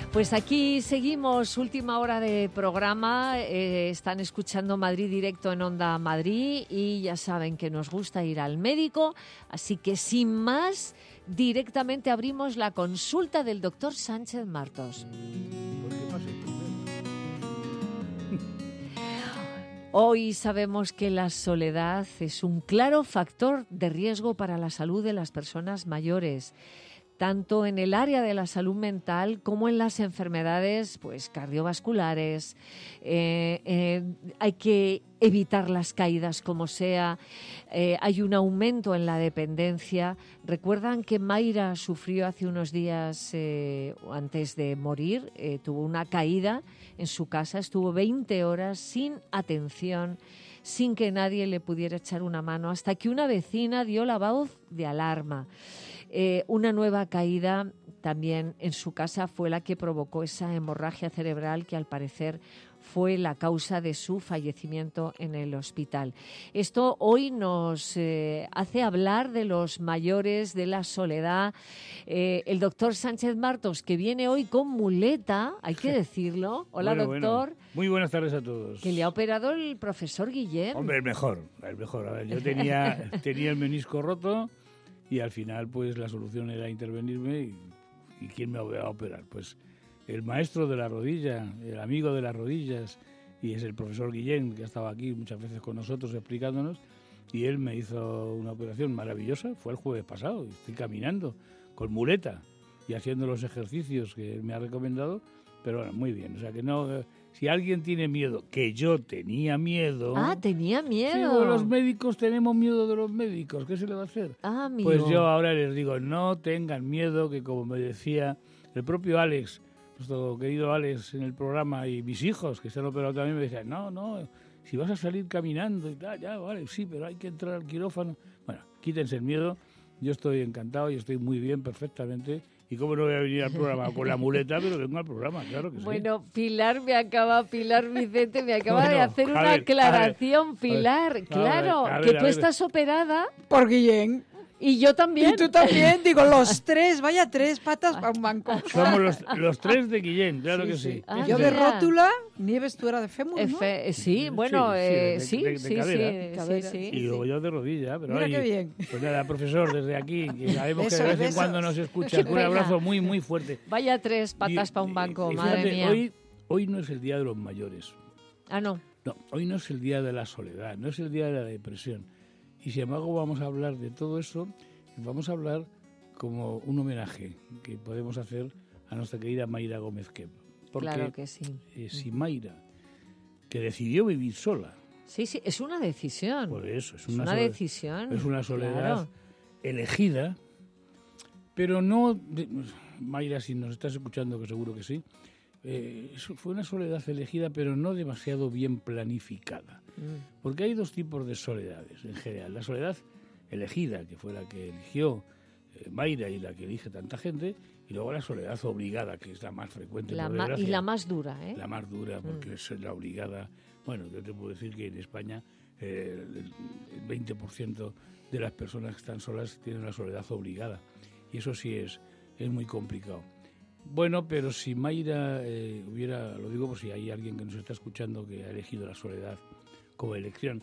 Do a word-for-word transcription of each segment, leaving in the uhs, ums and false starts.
Pues aquí seguimos, última hora de programa, eh, están escuchando Madrid Directo en Onda Madrid y ya saben que nos gusta ir al médico, así que sin más, directamente abrimos la consulta del doctor Sánchez Martos. Hoy sabemos que la soledad es un claro factor de riesgo para la salud de las personas mayores, tanto en el área de la salud mental como en las enfermedades pues, cardiovasculares. Eh, eh, hay que evitar las caídas como sea. Eh, hay un aumento en la dependencia. Recuerdan que Mayra sufrió hace unos días, eh, antes de morir, eh, tuvo una caída en su casa, estuvo veinte horas sin atención, sin que nadie le pudiera echar una mano, hasta que una vecina dio la voz de alarma. Eh, una nueva caída también en su casa fue la que provocó esa hemorragia cerebral que al parecer fue la causa de su fallecimiento en el hospital. Esto hoy nos eh, hace hablar de los mayores, de la soledad. Eh, el doctor Sánchez Martos, que viene hoy con muleta, hay que decirlo. Hola, bueno, doctor. Bueno. Muy buenas tardes a todos. Que le ha operado el profesor Guillén. Hombre, el mejor, el mejor. A ver, yo tenía, tenía el menisco roto y al final pues la solución era intervenirme y, y ¿quién me va a operar? Pues el maestro de la rodilla, el amigo de las rodillas, y es el profesor Guillén, que ha estado aquí muchas veces con nosotros explicándonos, y él me hizo una operación maravillosa, fue el jueves pasado, y estoy caminando con muleta y haciendo los ejercicios que él me ha recomendado, pero bueno, muy bien, o sea que no, si alguien tiene miedo, que yo tenía miedo... Ah, tenía miedo. Sí, los médicos tenemos miedo de los médicos, ¿qué se le va a hacer? Ah, amigo. Pues yo ahora les digo, no tengan miedo, que como me decía el propio Alex, nuestro querido Alex en el programa, y mis hijos que se han operado también me decían, no, no, si vas a salir caminando y tal, ya, vale, sí, pero hay que entrar al quirófano. Bueno, quítense el miedo, yo estoy encantado y estoy muy bien, perfectamente. Y cómo no voy a venir al programa con la muleta, pero vengo al programa, claro que sí. Bueno, Pilar me acaba, Pilar Vicente me acaba bueno, de hacer una ver, aclaración, ver, Pilar. ver, claro, a ver, a ver, que a tú ver. estás operada. Por Guillén. Y yo también. Y tú también, digo, los tres, vaya tres patas para un banco. Somos los, los tres de Guillén, claro sí, que sí. sí. Ah, yo mira. de rótula, Nieves tú eras de fémur, ¿no? F sí, bueno, sí, eh, de, sí, de, de, sí, de sí, sí, sí. Y luego yo de rodilla. Pero Mira ahí, qué bien. Pues nada, profesor, desde aquí, que sabemos besos, que de vez en besos. cuando nos escucha, un abrazo muy, muy fuerte. Vaya tres patas para un banco, y, y madre fíjate, mía. Hoy, hoy no es el día de los mayores. Ah, no. No, hoy no es el día de la soledad, no es el día de la depresión. Y sin embargo vamos a hablar de todo eso, vamos a hablar como un homenaje que podemos hacer a nuestra querida Mayra Gómez Kemp. Porque claro que sí. Eh, si Mayra, que decidió vivir sola. Sí, sí, es una decisión. Por eso, es es una, una soledad, decisión. Es una soledad claro. elegida, pero no... De, Mayra, si nos estás escuchando, que seguro que sí, eh, fue una soledad elegida, pero no demasiado bien planificada. Mm. Porque hay dos tipos de soledades en general. La soledad elegida, que fue la que eligió eh, Mayra y la que elige tanta gente, y luego la soledad obligada, que es la más frecuente. La por ma desgracia. Y la más dura, ¿eh? La más dura, porque mm. es la obligada. Bueno, yo te puedo decir que en España eh, el veinte por ciento de las personas que están solas tienen la soledad obligada. Y eso sí es, es muy complicado. Bueno, pero si Mayra eh, hubiera, lo digo por si hay alguien que nos está escuchando que ha elegido la soledad como elección,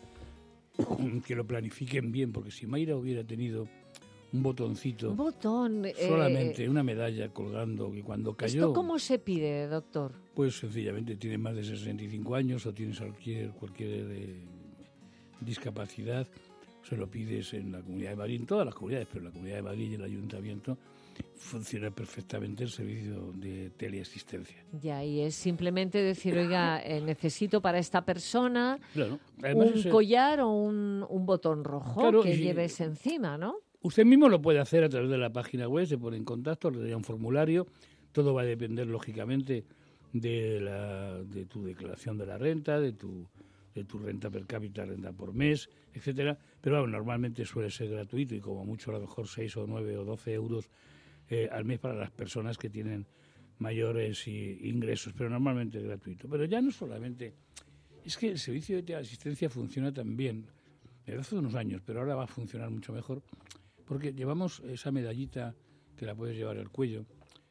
que lo planifiquen bien, porque si Mayra hubiera tenido un botoncito, un botón, solamente eh, una medalla colgando, que cuando cayó... ¿Esto cómo se pide, doctor? Pues sencillamente tiene más de sesenta y cinco años o tienes cualquier, cualquier eh, discapacidad, se lo pides en la Comunidad de Madrid, en todas las comunidades, pero en la Comunidad de Madrid y el Ayuntamiento funciona perfectamente el servicio de teleasistencia. Ya, y es simplemente decir, oiga, eh, necesito para esta persona claro. un ese... collar o un, un botón rojo claro, que y... lleves encima, ¿no? Usted mismo lo puede hacer a través de la página web, se pone en contacto, le da un formulario, todo va a depender, lógicamente, de, la, de tu declaración de la renta, de tu, de tu renta per cápita, renta por mes, etcétera. Pero bueno, normalmente suele ser gratuito y como mucho a lo mejor seis o nueve o doce euros eh, al mes para las personas que tienen mayores y, ingresos, pero normalmente es gratuito. Pero ya no solamente... Es que el servicio de asistencia funciona también, desde hace unos años, pero ahora va a funcionar mucho mejor, porque llevamos esa medallita que la puedes llevar al cuello,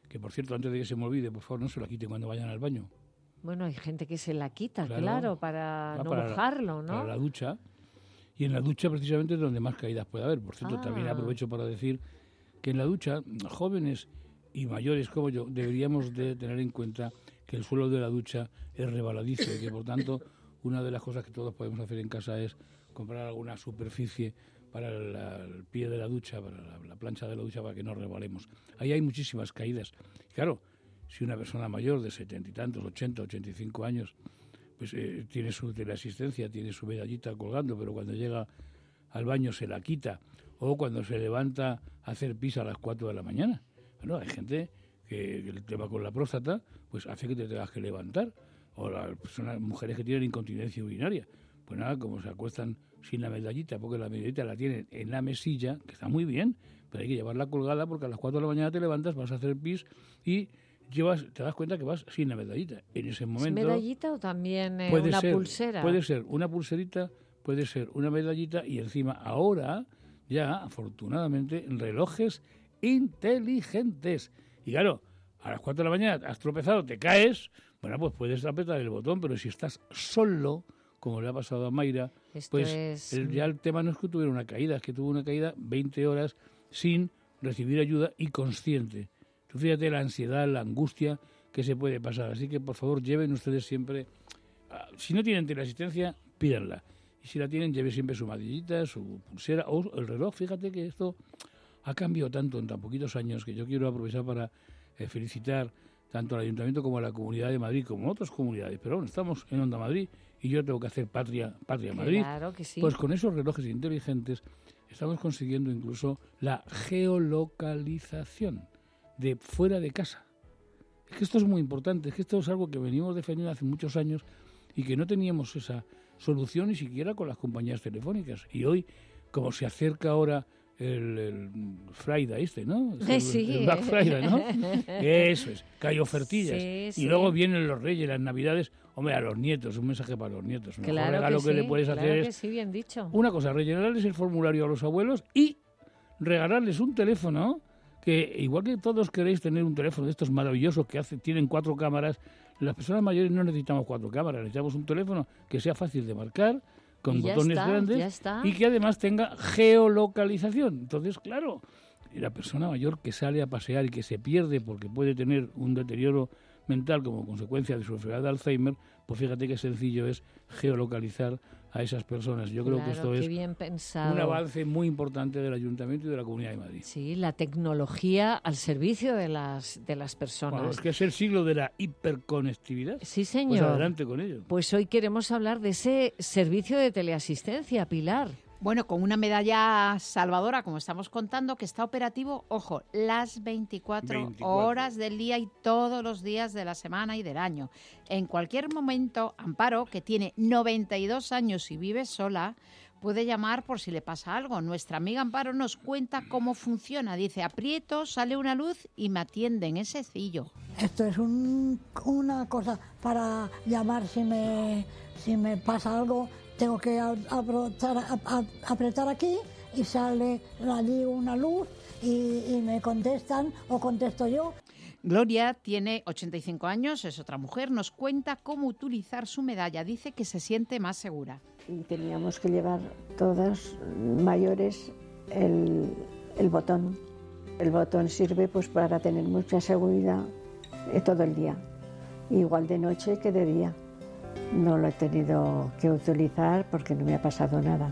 que por cierto, antes de que se me olvide, por favor, no se la quiten cuando vayan al baño. Bueno, hay gente que se la quita, claro, Claro, para va no para la- mojarlo, ¿no? Para la ducha. Y en la ducha precisamente es donde más caídas puede haber. Por cierto, Ah. también aprovecho para decir que en la ducha, jóvenes y mayores como yo, deberíamos de tener en cuenta que el suelo de la ducha es rebaladizo y que, por tanto, una de las cosas que todos podemos hacer en casa es comprar alguna superficie para la- el pie de la ducha, para la, la plancha de la ducha, para que no rebalemos. Ahí hay muchísimas caídas. Claro, si una persona mayor de setenta y tantos, ochenta, ochenta y cinco años, pues eh, tiene su teleasistencia, tiene su medallita colgando, pero cuando llega al baño se la quita, o cuando se levanta a hacer pis a las cuatro de la mañana. Bueno, hay gente que, que el tema con la próstata pues hace que te tengas que levantar, o las personas, mujeres que tienen incontinencia urinaria. Pues nada, como se acuestan sin la medallita, porque la medallita la tienen en la mesilla, que está muy bien, pero hay que llevarla colgada porque a las cuatro de la mañana te levantas, vas a hacer pis y llevas, te das cuenta que vas sin la medallita. En ese ¿Es momento medallita o también eh, puede una ser, pulsera? Puede ser una pulserita, puede ser una medallita y encima ahora ya, afortunadamente, relojes inteligentes. Y claro, a las cuatro de la mañana has tropezado, te caes, bueno, pues puedes apretar el botón, pero si estás solo, como le ha pasado a Mayra, Esto pues es- el- ya el tema no es que tuviera una caída, es que tuvo una caída veinte horas sin recibir ayuda y consciente. Tú fíjate la ansiedad, la angustia que se puede pasar. Así que, por favor, lleven ustedes siempre... ah, si no tienen teleasistencia, pídanla. Y si la tienen, lleven siempre su madillita, su pulsera o el reloj. Fíjate que esto ha cambiado tanto en tan poquitos años que yo quiero aprovechar para eh, felicitar tanto al Ayuntamiento como a la Comunidad de Madrid, como a otras comunidades. Pero bueno, estamos en Onda Madrid y yo tengo que hacer Patria, Patria Madrid. Claro que sí. Pues con esos relojes inteligentes estamos consiguiendo incluso la geolocalización de fuera de casa. Es que esto es muy importante, es que esto es algo que venimos defendiendo hace muchos años y que no teníamos esa solución ni siquiera con las compañías telefónicas. Y hoy, como se acerca ahora el, el Friday este, ¿no? Es el, Sí. el Black Friday, ¿no? Eso es, que hay ofertillas. Sí, y sí. luego vienen los Reyes, las Navidades. Hombre, a los nietos, un mensaje para los nietos. El mejor Claro regalo que, que, sí, le puedes claro hacer que es sí, bien dicho. una cosa, rellenarles el formulario a los abuelos y regalarles un teléfono que, igual que todos queréis tener un teléfono de estos maravillosos que hace, tienen cuatro cámaras, las personas mayores no necesitamos cuatro cámaras, necesitamos un teléfono que sea fácil de marcar, con Y ya botones está, grandes ya está. y que además tenga geolocalización. Entonces, claro, y la persona mayor que sale a pasear y que se pierde porque puede tener un deterioro mental como consecuencia de su enfermedad de Alzheimer, pues fíjate qué sencillo es geolocalizar a esas personas. Yo creo que Claro, esto qué es bien pensado. un avance muy importante del Ayuntamiento y de la Comunidad de Madrid. Sí, la tecnología al servicio de las, de las personas. Bueno, es que es el siglo de la hiperconectividad. Sí, Pues señor. adelante con ello. Pues hoy queremos hablar de ese servicio de teleasistencia, Pilar. Bueno, con una medalla salvadora, como estamos contando, que está operativo, ojo, las veinticuatro, veinticuatro horas del día y todos los días de la semana y del año. En cualquier momento, Amparo, que tiene noventa y dos años y vive sola, puede llamar por si le pasa algo. Nuestra amiga Amparo nos cuenta cómo funciona. Dice, aprieto, sale una luz y me atienden. Es sencillo. Esto es un- una cosa para llamar si me, si me pasa algo. Tengo que a- apretar, a- a- apretar aquí y sale allí una luz y, y me contestan o contesto yo. Gloria tiene ochenta y cinco años, es otra mujer, nos cuenta cómo utilizar su medalla. Dice que se siente más segura. Y teníamos que llevar todas mayores el, el botón. El botón sirve pues para tener mucha seguridad eh, todo el día, igual de noche que de día. No lo he tenido que utilizar porque no me ha pasado nada.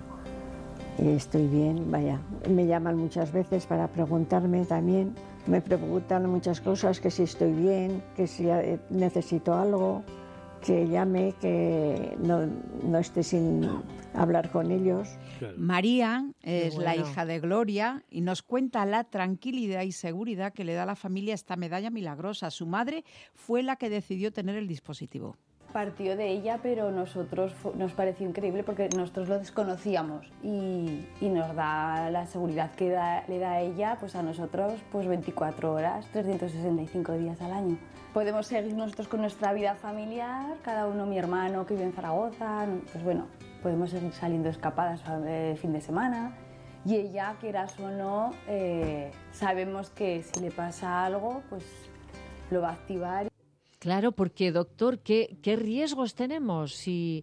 Y estoy bien, vaya. Me llaman muchas veces para preguntarme también. Me preguntan muchas cosas, que si estoy bien, que si eh, necesito algo, que llame, que no, no esté sin hablar con ellos. Claro. María Qué es la bueno. hija de Gloria y nos cuenta la tranquilidad y seguridad que le da a la familia esta medalla milagrosa. Su madre fue la que decidió tener el dispositivo. Partió de ella, pero nosotros fu- nos pareció increíble porque nosotros lo desconocíamos y, y nos da la seguridad que da- le da a ella, pues a nosotros, pues veinticuatro horas, trescientos sesenta y cinco días al año. Podemos seguir nosotros con nuestra vida familiar, cada uno, mi hermano que vive en Zaragoza, pues bueno, podemos seguir saliendo escapadas el fin de semana y ella, quieras o no, eh, sabemos que si le pasa algo, pues lo va a activar. Claro, porque doctor, ¿qué, qué riesgos tenemos si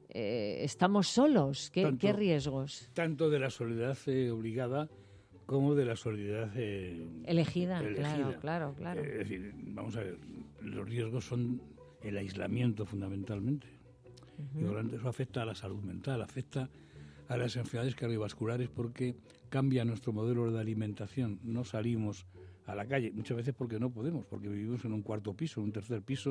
eh, estamos solos? ¿Qué, Tanto- ¿Qué riesgos? Tanto de la soledad eh, obligada como de la soledad eh, Elegida, elegida. claro, claro, claro. Eh, es decir, vamos a ver, los riesgos son el aislamiento fundamentalmente. Y por lo tanto eso afecta a la salud mental, afecta a las enfermedades cardiovasculares porque cambia nuestro modelo de alimentación. No salimos a la calle, muchas veces porque no podemos, porque vivimos en un cuarto piso, en un tercer piso,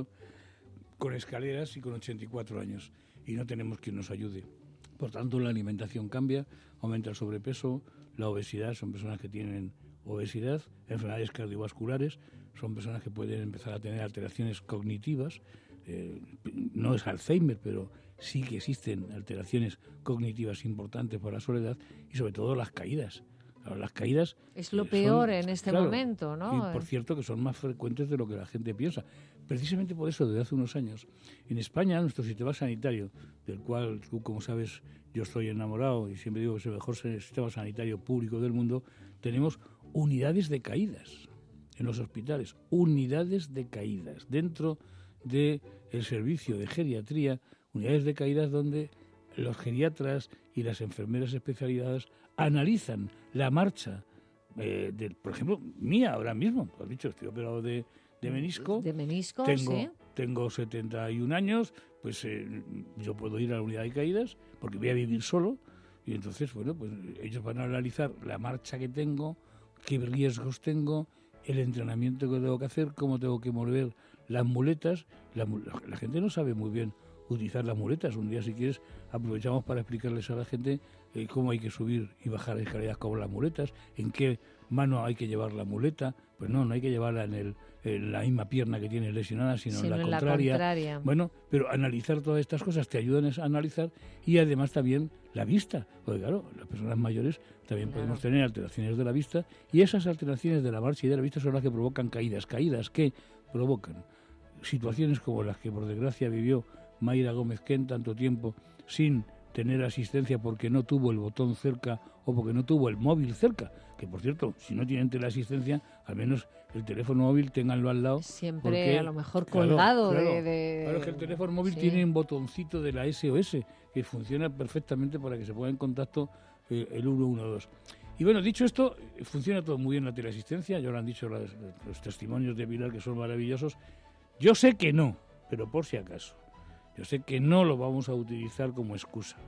con escaleras y con ochenta y cuatro años, y no tenemos quien nos ayude. Por tanto, la alimentación cambia, aumenta el sobrepeso, la obesidad, son personas que tienen obesidad, enfermedades cardiovasculares, son personas que pueden empezar a tener alteraciones cognitivas, eh, no es Alzheimer, pero sí que existen alteraciones cognitivas importantes por la soledad y sobre todo las caídas. Claro, las caídas Es lo eh, peor son- en este claro, momento, ¿no? Y por cierto que son más frecuentes de lo que la gente piensa. Precisamente por eso, desde hace unos años, en España, nuestro sistema sanitario, del cual tú, como sabes, yo estoy enamorado y siempre digo que es el mejor sistema sanitario público del mundo, tenemos unidades de caídas en los hospitales, unidades de caídas dentro del servicio de geriatría, unidades de caídas donde los geriatras y las enfermeras especializadas analizan la marcha, eh, de, por ejemplo, mía ahora mismo. Tú has dicho, estoy operado de, de menisco. De menisco, tengo, sí. tengo setenta y un años, pues eh, yo puedo ir a la unidad de caídas porque voy a vivir solo. Y entonces, bueno, pues ellos van a analizar la marcha que tengo, qué riesgos tengo, el entrenamiento que tengo que hacer, cómo tengo que mover las muletas. La, mu- la gente no sabe muy bien utilizar las muletas. Un día, si quieres, aprovechamos para explicarles a la gente eh, cómo hay que subir y bajar escaleras con las muletas, en qué mano hay que llevar la muleta. Pues no, no hay que llevarla en, el, en la misma pierna que tienes lesionada, sino, Sino en la en la contraria. contraria. Bueno, pero analizar todas estas cosas te ayudan a analizar y además también la vista. Porque claro, las personas mayores también Claro. podemos tener alteraciones de la vista y esas alteraciones de la marcha y de la vista son las que provocan caídas. Caídas que provocan situaciones como las que por desgracia vivió Mayra Gómez Kent tanto tiempo sin tener asistencia porque no tuvo el botón cerca o porque no tuvo el móvil cerca, que por cierto, si no tienen teleasistencia, al menos el teléfono móvil ténganlo al lado. Siempre porque, a lo mejor claro, colgado claro, de, de- Claro, que el teléfono móvil sí. tiene un botoncito de la S O S que funciona perfectamente para que se ponga en contacto eh, el uno uno dos. Y bueno, dicho esto, eh, funciona todo muy bien la teleasistencia, ya lo han dicho las- los testimonios de Pilar que son maravillosos. Yo sé que no, pero por si acaso. Yo sé que no lo vamos a utilizar como excusa.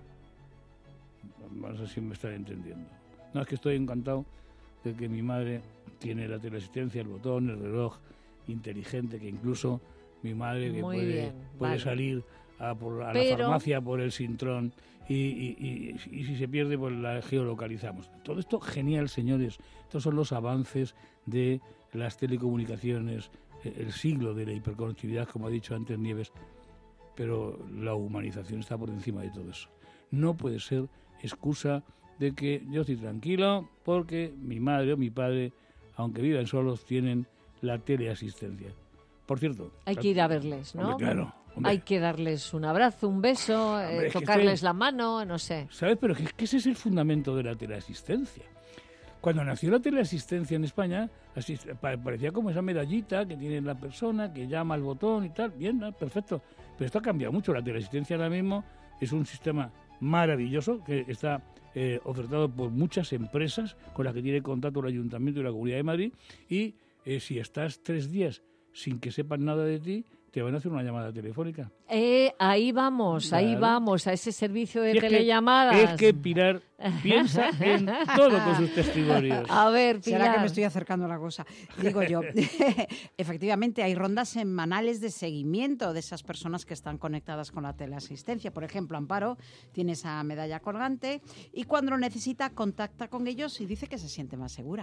No sé si me están entendiendo. No, es que estoy encantado de que mi madre tiene la teleasistencia, el botón, el reloj inteligente, que incluso mi madre que Muy puede, bien, puede vale. salir a, por, a Pero- la farmacia por el Sintrón y, y- y- y si se pierde pues la geolocalizamos. Todo esto genial, señores. Estos son los avances de las telecomunicaciones, eh, el siglo de la hiperconectividad, como ha dicho antes Nieves, pero la humanización está por encima de todo eso. No puede ser excusa de que yo estoy tranquilo porque mi madre o mi padre, aunque vivan solos, tienen la teleasistencia. Por cierto... Hay que ir a verles, ¿no? Hombre, claro, hombre. Hay que darles un abrazo, un beso, Hombre, eh, es que tocarles este- la mano, no sé. ¿Sabes? Pero es que ese es el fundamento de la teleasistencia. Cuando nació la teleasistencia en España, así, pa- parecía como esa medallita que tiene la persona, que llama al botón y tal. Bien, ¿no? Perfecto. Pero esto ha cambiado mucho. La teleasistencia ahora mismo es un sistema maravilloso que está eh, ofertado por muchas empresas con las que tiene contacto el Ayuntamiento y la Comunidad de Madrid. Y eh, si estás tres días sin que sepan nada de ti, te van a hacer una llamada telefónica. Eh, ahí vamos, ahí Claro. vamos, a ese servicio de Y es que- telellamadas. Es que Pilar piensa en todo con sus testimonios. A ver, Pilar. Será que me estoy acercando a la cosa. Digo yo, efectivamente hay rondas semanales de seguimiento de esas personas que están conectadas con la teleasistencia. Por ejemplo, Amparo tiene esa medalla colgante y cuando lo necesita contacta con ellos y dice que se siente más segura.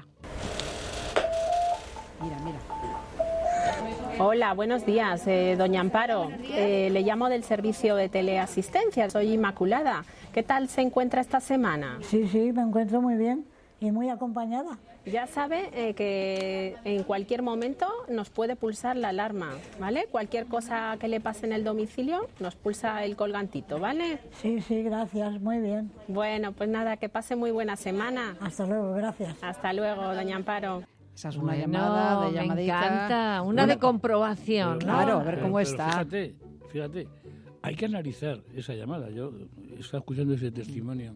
Mira, mira. Hola, buenos días, eh, doña Amparo. Eh, le llamo del servicio de teleasistencia. Soy Inmaculada. ¿Qué tal se encuentra esta semana? Sí, sí, me encuentro muy bien y muy acompañada. Ya sabe eh, que en cualquier momento nos puede pulsar la alarma, ¿vale? Cualquier cosa que le pase en el domicilio nos pulsa el colgantito, ¿vale? Sí, sí, gracias, muy bien. Bueno, pues nada, que pase muy buena semana. Hasta luego, gracias. Hasta luego, doña Amparo. Esa es una Bueno, llamada de llamadita. Me encanta, una Bueno, de comprobación, ¿no? Claro, a ver Pero- cómo pero está. Fíjate, fíjate, hay que analizar esa llamada. Yo he estado escuchando ese testimonio.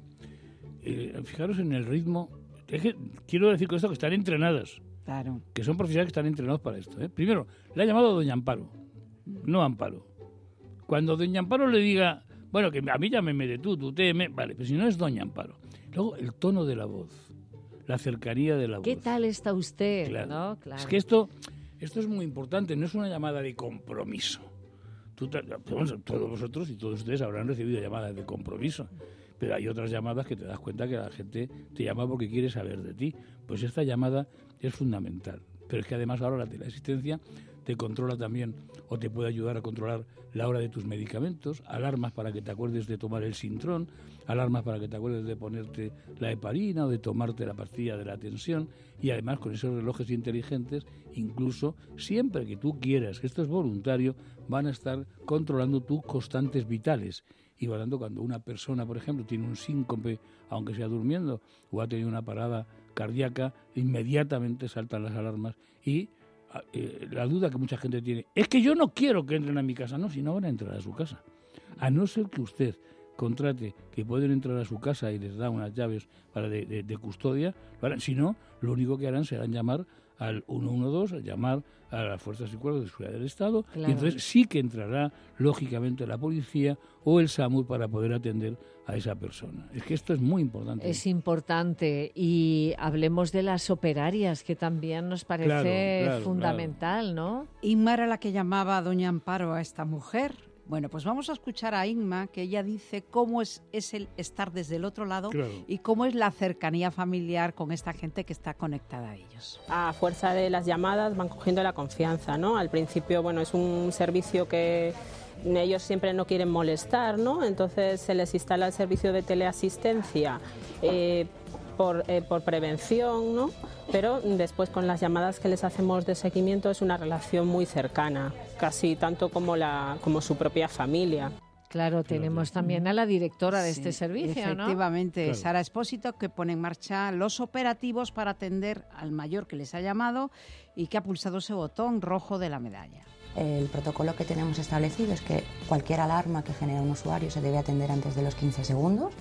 Eh, fijaros en el ritmo. Es que quiero decir con esto que están entrenadas, Claro. que son profesionales que están entrenados para esto. ¿eh? Primero, le ha llamado Doña Amparo, no Amparo. Cuando Doña Amparo le diga, bueno, que a mí llámeme de tú, tú te, me, vale, pero si no es Doña Amparo. Luego, el tono de la voz, la cercanía de la voz. ¿Qué tal está usted? Claro. ¿No? Claro. Es que esto, esto es muy importante, no es una llamada de compromiso. Tú te- bueno, todos vosotros y todos ustedes habrán recibido llamadas de compromiso, pero hay otras llamadas que te das cuenta que la gente te llama porque quiere saber de ti. Pues esta llamada es fundamental. Pero es que además ahora la teleasistencia te controla también o te puede ayudar a controlar la hora de tus medicamentos, alarmas para que te acuerdes de tomar el Sintrón, alarmas para que te acuerdes de ponerte la heparina o de tomarte la pastilla de la tensión, y además con esos relojes inteligentes, incluso siempre que tú quieras, esto es voluntario, van a estar controlando tus constantes vitales. Y por lo tanto, cuando una persona, por ejemplo, tiene un síncope, aunque sea durmiendo, o ha tenido una parada cardíaca, inmediatamente saltan las alarmas. Y eh, la duda que mucha gente tiene, es que yo no quiero que entren a mi casa. No, si no van a entrar a su casa. A no ser que usted contrate que pueden entrar a su casa y les da unas llaves para de, de, de custodia, lo harán. Si no, lo único que harán será llamar al uno uno dos, llamar a las fuerzas y cuerpos de seguridad del Estado, Claro. y entonces sí que entrará, lógicamente, la policía o el SAMUR para poder atender a esa persona. Es que esto es muy importante. Es importante. Y hablemos de las operarias, que también nos parece Claro, claro, fundamental, ¿no? Inma era la que llamaba a Doña Amparo a esta mujer. Bueno, pues vamos a escuchar a Inma, que ella dice cómo es, es el estar desde el otro lado Claro. y cómo es la cercanía familiar con esta gente que está conectada a ellos. A fuerza de las llamadas van cogiendo la confianza, ¿no? Al principio, bueno, es un servicio que ellos siempre no quieren molestar, ¿no? Entonces se les instala el servicio de teleasistencia eh, por, eh, por prevención, ¿no? Pero después con las llamadas que les hacemos de seguimiento es una relación muy cercana, casi tanto como, la, como su propia familia. Claro, tenemos también a la directora de Sí, este servicio, ¿no? efectivamente, Claro. Sara Espósito, que pone en marcha los operativos para atender al mayor que les ha llamado y que ha pulsado ese botón rojo de la medalla. El protocolo que tenemos establecido es que cualquier alarma que genera un usuario se debe atender antes de los quince segundos,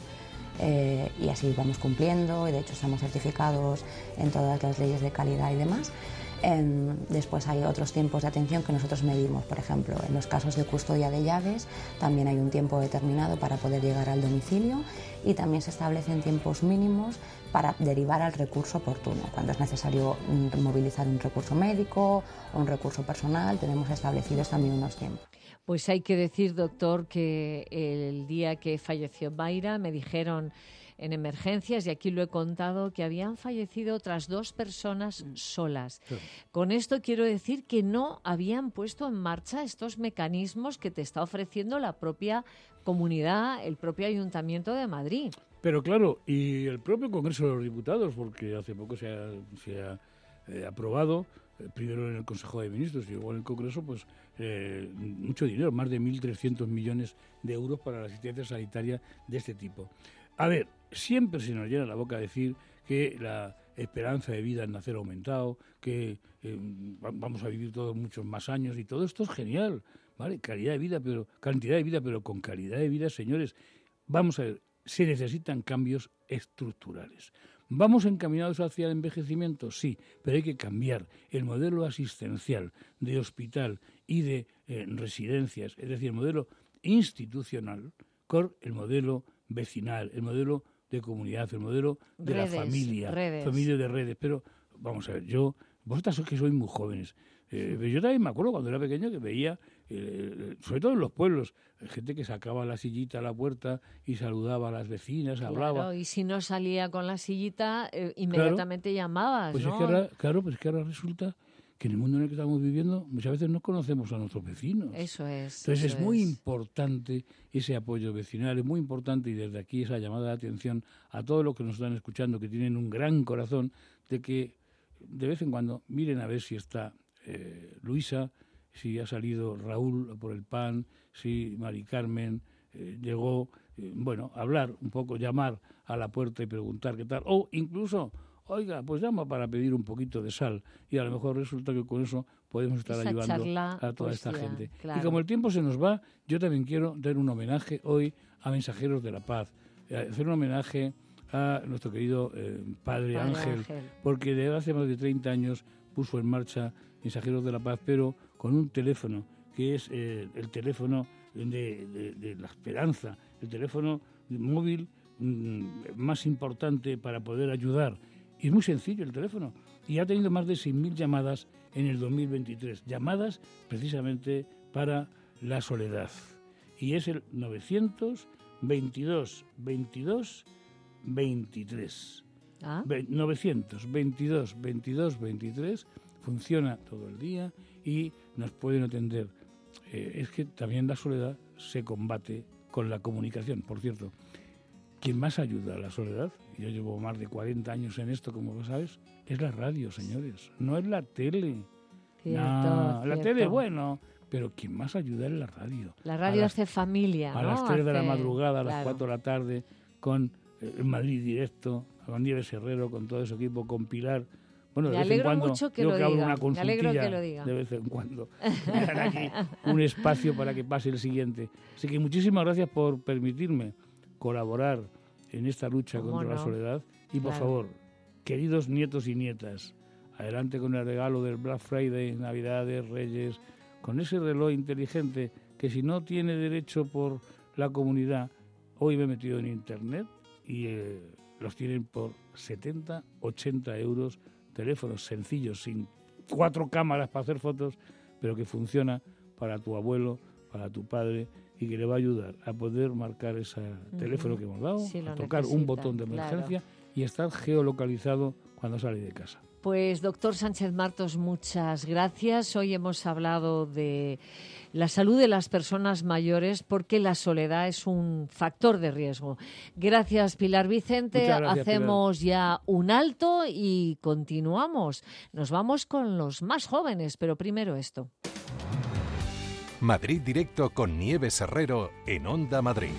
eh, y así vamos cumpliendo, y de hecho estamos certificados en todas las leyes de calidad y demás. En, después hay otros tiempos de atención que nosotros medimos, por ejemplo, en los casos de custodia de llaves también hay un tiempo determinado para poder llegar al domicilio, y también se establecen tiempos mínimos para derivar al recurso oportuno. Cuando es necesario mm, movilizar un recurso médico o un recurso personal, tenemos establecidos también unos tiempos. Pues hay que decir, doctor, que el día que falleció Mayra me dijeron en emergencias, y aquí lo he contado, que habían fallecido otras dos personas solas. Claro. Con esto quiero decir que no habían puesto en marcha estos mecanismos que te está ofreciendo la propia comunidad, el propio Ayuntamiento de Madrid. Pero claro, y el propio Congreso de los Diputados, porque hace poco se ha, se ha eh, aprobado, eh, primero en el Consejo de Ministros y luego en el Congreso, pues eh, mucho dinero, más de mil trescientos millones de euros para la asistencia sanitaria de este tipo. A ver, siempre se nos llena la boca decir que la esperanza de vida en nacer ha aumentado, que eh, vamos a vivir todos muchos más años, y todo esto es genial, ¿vale? Calidad de vida, pero cantidad de vida, pero con calidad de vida, señores, vamos a ver, se necesitan cambios estructurales. ¿Vamos encaminados hacia el envejecimiento? Sí, pero hay que cambiar el modelo asistencial de hospital y de eh, residencias, es decir, el modelo institucional, con el modelo vecinal, el modelo de comunidad, el modelo de Redes, la familia, redes. familia de redes. Pero vamos a ver, yo, vosotras sois que sois muy jóvenes, eh, pero yo también me acuerdo cuando era pequeño que veía, eh, sobre todo en los pueblos, gente que sacaba la sillita a la puerta y saludaba a las vecinas, hablaba. Claro, y si no salía con la sillita, eh, inmediatamente llamabas, Pues ¿no? es que ahora, claro, pues es que ahora resulta que en el mundo en el que estamos viviendo muchas veces no conocemos a nuestros vecinos. Eso es. Entonces eso es muy es. importante ese apoyo vecinal, es muy importante, y desde aquí esa llamada de atención a todos los que nos están escuchando, que tienen un gran corazón, de que de vez en cuando miren a ver si está eh, Luisa, si ha salido Raúl por el pan, si Mari Carmen eh, llegó, eh, bueno, hablar un poco, llamar a la puerta y preguntar qué tal, o incluso oiga, pues llama para pedir un poquito de sal, y a lo mejor resulta que con eso podemos estar Esa ayudando charla, a toda pues esta ya, gente. claro. Y como el tiempo se nos va, yo también quiero dar un homenaje hoy a Mensajeros de la Paz, hacer un homenaje a nuestro querido eh, Padre, Padre Ángel, Ángel. porque desde hace más de treinta años puso en marcha Mensajeros de la Paz, pero con un teléfono, que es eh, el teléfono de, de, de la esperanza, el teléfono móvil mmm, más importante para poder ayudar. Y es muy sencillo el teléfono, y ha tenido más de seis mil llamadas en el dos mil veintitrés, llamadas precisamente para la soledad. Y es el novecientos veintidós veintidós veintitrés. ¿Ah? novecientos veintidós veintidós veintitrés, funciona todo el día y nos pueden atender. Eh, es que también la soledad se combate con la comunicación. Por cierto, quien más ayuda a la soledad, yo llevo más de cuarenta años en esto, como vos sabes, es la radio, señores, no es la tele. Cierto, no, la cierto. tele, bueno, pero quien más ayuda es la radio. La radio A las- hace familia, A ¿no? las tres de la Hace- madrugada, a las claro. cuatro de la tarde, con eh, el Madrid Directo, con Nieves Herrero, con todo su equipo, con Pilar. Bueno, de Me vez en alegro cuando mucho que yo lo que abro diga, una me alegro consultilla que lo diga. de vez en cuando. Me dan aquí un espacio para que pase el siguiente. Así que muchísimas gracias por permitirme colaborar en esta lucha ¿Cómo contra la no? soledad. Y por Claro. favor, queridos nietos y nietas, adelante con el regalo del Black Friday, Navidades, Reyes, con ese reloj inteligente que si no tiene derecho por la comunidad, hoy me he metido en internet y eh, los tienen por setenta, ochenta euros, teléfonos sencillos, sin cuatro cámaras para hacer fotos, pero que funciona para tu abuelo, para tu padre, y que le va a ayudar a poder marcar ese teléfono que hemos dado, Sí, lo a tocar un necesita, botón de claro. emergencia y estar geolocalizado cuando sale de casa. Pues doctor Sánchez Martos, muchas gracias. Hoy hemos hablado de la salud de las personas mayores porque la soledad es un factor de riesgo. Gracias, Pilar Vicente. Muchas gracias, Hacemos ya un alto y continuamos. Nos vamos con los más jóvenes, pero primero esto. Madrid Directo con Nieves Herrero en Onda Madrid.